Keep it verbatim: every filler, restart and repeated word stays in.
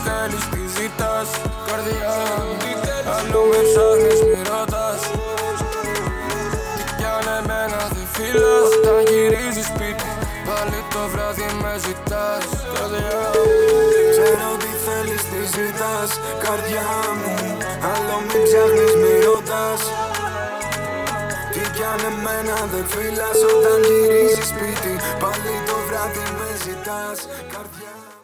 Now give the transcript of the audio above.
θέλεις, τι ζητάς, καρδιά μου. Άλλο με ψάχνεις, μη ρωτάς. Τι κι αν εμένα δεν φύλας. Όταν γυρίζεις σπίτι, πάλι το βράδυ με ζητάς, καρδιά μου. Ξέρω τι θέλεις, τι ζητάς, καρδιά μου. Άλλο μην ψάχνεις, μη ρωτάς. Τι κι αν εμένα δεν φύλας. Όταν γυρίζεις σπίτι, πάλι το βράδυ με ζητάς, καρδιά μου.